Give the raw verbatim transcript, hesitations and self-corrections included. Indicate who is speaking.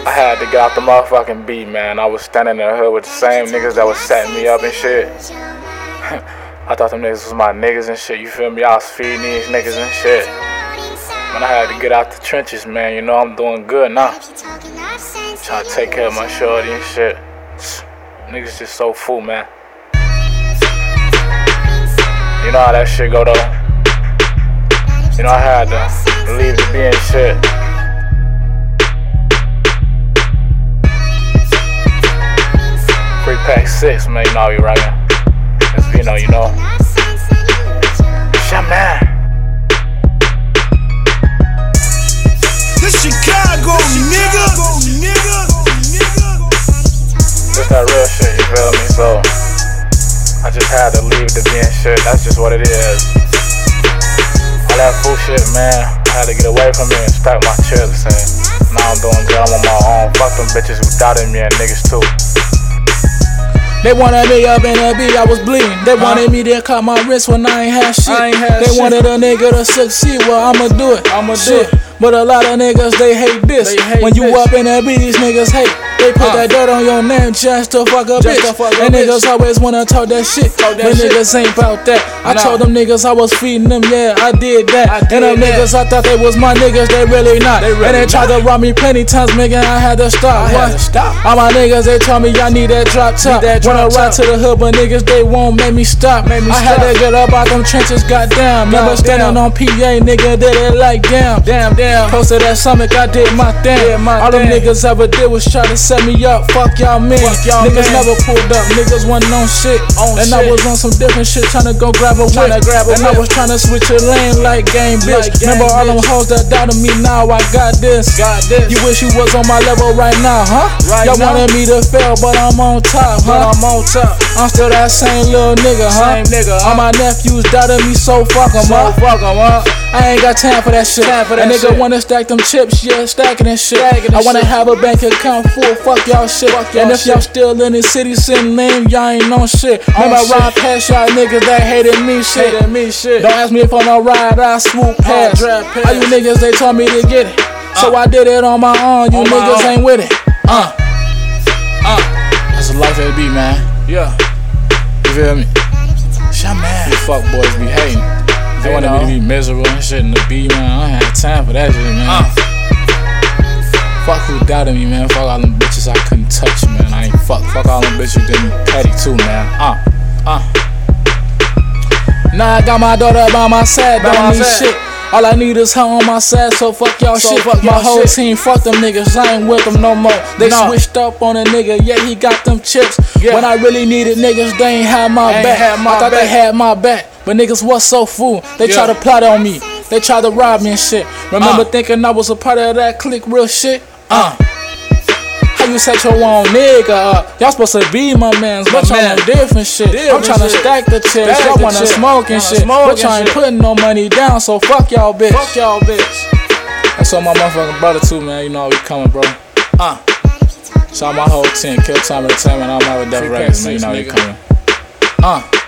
Speaker 1: I had to get out the motherfucking beat, man. I was standing in the hood with the same niggas that was setting me up and shit. I thought them niggas was my niggas and shit, you feel me? I was feeding these niggas and shit. Man, I had to get out the trenches, man. You know I'm doing good now. Trying to take care of my shorty and shit. Niggas just so full, man. You know how that shit go though. You know I had to leave the being shit. Free pack six, man, you know we rockin'. It's Vino, you know. Shut man.
Speaker 2: This Chicago, nigga.
Speaker 1: Just that real shit, you feel me? So I just had to leave the being shit. That's just what it is. All that fool shit, man. I had to get away from it and stack my chips. And now I'm doing good. I'm on my own. Fuck them bitches who doubted me and niggas too.
Speaker 3: They wanted me up in the beat, I was bleeding. They huh? wanted me to cut my wrist when I ain't had shit. I ain't had
Speaker 1: they
Speaker 3: shit.
Speaker 1: wanted a nigga to succeed, well I'ma do it.
Speaker 3: I'ma
Speaker 1: shit.
Speaker 3: do it.
Speaker 1: But a lot of niggas, they hate this.
Speaker 3: They hate
Speaker 1: when you
Speaker 3: this.
Speaker 1: up in the beat, these niggas hate. They put uh. that dirt on your name just to fuck a
Speaker 3: just
Speaker 1: bitch.
Speaker 3: Fuck a
Speaker 1: and
Speaker 3: bitch.
Speaker 1: Niggas always wanna talk that shit.
Speaker 3: Talk that
Speaker 1: but
Speaker 3: shit.
Speaker 1: Niggas ain't bout that. I
Speaker 3: nah.
Speaker 1: told them niggas I was feeding them, yeah, I did that.
Speaker 3: I did
Speaker 1: and them
Speaker 3: that.
Speaker 1: niggas, I thought they was my niggas, they really not.
Speaker 3: They really
Speaker 1: and they tried
Speaker 3: not.
Speaker 1: to rob me plenty times, nigga, I had to stop.
Speaker 3: I had to stop.
Speaker 1: All my niggas, they told me I need that drop top.
Speaker 3: That
Speaker 1: Wanna
Speaker 3: drop
Speaker 1: ride
Speaker 3: top.
Speaker 1: to the hood, but niggas, they won't make me stop.
Speaker 3: Make me
Speaker 1: I
Speaker 3: stop.
Speaker 1: had to get up out them trenches, goddamn. Remember standing on P A, nigga, did it like damn.
Speaker 3: Damn, damn.
Speaker 1: Posted that summit, I did my thing.
Speaker 3: Yeah, my
Speaker 1: All them
Speaker 3: thing.
Speaker 1: niggas ever did was try to set me up. Fuck y'all men.
Speaker 3: Fuck y'all
Speaker 1: niggas
Speaker 3: man.
Speaker 1: never pulled up. Niggas wasn't on shit.
Speaker 3: On
Speaker 1: and
Speaker 3: shit.
Speaker 1: I was on some different shit, trying to go grab a whip.
Speaker 3: Grab a
Speaker 1: and
Speaker 3: whip.
Speaker 1: I was trying to switch a lane like game bitch.
Speaker 3: Like game
Speaker 1: Remember all them
Speaker 3: bitch.
Speaker 1: hoes that doubted me, now I got this.
Speaker 3: Got this.
Speaker 1: You wish you was on my level right now, huh?
Speaker 3: Right
Speaker 1: y'all
Speaker 3: now.
Speaker 1: wanted me to fail, but I'm on top, huh?
Speaker 3: But I'm on top.
Speaker 1: I'm still that same little nigga, huh?
Speaker 3: Same nigga, huh?
Speaker 1: All my nephews doubted me, so fuck 'em
Speaker 3: So
Speaker 1: up.
Speaker 3: fuck 'em up.
Speaker 1: I ain't got time for that shit.
Speaker 3: Time for
Speaker 1: a
Speaker 3: that
Speaker 1: nigga
Speaker 3: shit.
Speaker 1: wanna stack them chips, yeah, stacking and shit.
Speaker 3: Stacking
Speaker 1: I
Speaker 3: and
Speaker 1: wanna
Speaker 3: shit.
Speaker 1: have a bank account full, fuck y'all shit.
Speaker 3: Fuck y'all
Speaker 1: and if y'all
Speaker 3: shit.
Speaker 1: still in the city sitting lame, y'all ain't on shit. Remember I
Speaker 3: shit.
Speaker 1: ride past y'all niggas that hated me shit.
Speaker 3: Hated me shit.
Speaker 1: Don't ask me if I'm on ride, I swoop past.
Speaker 3: drive past.
Speaker 1: All you niggas, they told me to get it. So I did it on my own, you
Speaker 3: On my
Speaker 1: niggas
Speaker 3: own.
Speaker 1: ain't with it.
Speaker 3: Uh. Uh.
Speaker 1: That's the life it be, man.
Speaker 3: Yeah.
Speaker 1: You feel me? Shut man. You fuck boys be hating. They
Speaker 3: They
Speaker 1: wanted
Speaker 3: know.
Speaker 1: me to be miserable and shit in the beat, man. I ain't had time for that shit, man.
Speaker 3: Uh.
Speaker 1: Fuck who doubted me, man. Fuck all them bitches I couldn't touch, man. I ain't fuck. Fuck all them bitches who did me petty too, man. Uh. Uh. Now I got my daughter by my side,
Speaker 3: By
Speaker 1: don't
Speaker 3: my
Speaker 1: need
Speaker 3: side.
Speaker 1: shit. All I need is her on my side, so fuck y'all
Speaker 3: So
Speaker 1: shit.
Speaker 3: fuck
Speaker 1: my
Speaker 3: y'all
Speaker 1: whole
Speaker 3: shit.
Speaker 1: team, fuck them niggas, I ain't with them no more. They
Speaker 3: No.
Speaker 1: switched up on a nigga, yeah, he got them chips.
Speaker 3: Yeah.
Speaker 1: When I really needed niggas, they ain't had my
Speaker 3: Ain't
Speaker 1: back.
Speaker 3: had my
Speaker 1: I thought they
Speaker 3: back.
Speaker 1: had my back, but niggas was so fool. They
Speaker 3: Yeah.
Speaker 1: try to plot on me, they try to rob me and shit. Remember
Speaker 3: Uh.
Speaker 1: thinking I was a part of that clique, real shit?
Speaker 3: Uh.
Speaker 1: How you set your own nigga up? Y'all supposed to be my mans, but y'all
Speaker 3: man.
Speaker 1: on different shit.
Speaker 3: Different
Speaker 1: I'm tryna
Speaker 3: shit.
Speaker 1: stack the chips,
Speaker 3: Stack
Speaker 1: y'all
Speaker 3: the
Speaker 1: wanna
Speaker 3: chips.
Speaker 1: smoke and
Speaker 3: Wanna
Speaker 1: shit,
Speaker 3: smoke
Speaker 1: but
Speaker 3: and
Speaker 1: y'all ain't
Speaker 3: shit.
Speaker 1: putting no money down, so fuck y'all bitch.
Speaker 3: Fuck y'all bitch.
Speaker 1: That's on my motherfucking brother too, man. You know how we coming, bro.
Speaker 3: Uh.
Speaker 1: Shout out my whole team, Kill Time Entertainment, I'm out with Devil
Speaker 3: Free
Speaker 1: Records,
Speaker 3: pack
Speaker 1: man. You
Speaker 3: six,
Speaker 1: know how we
Speaker 3: nigga.
Speaker 1: coming. Uh.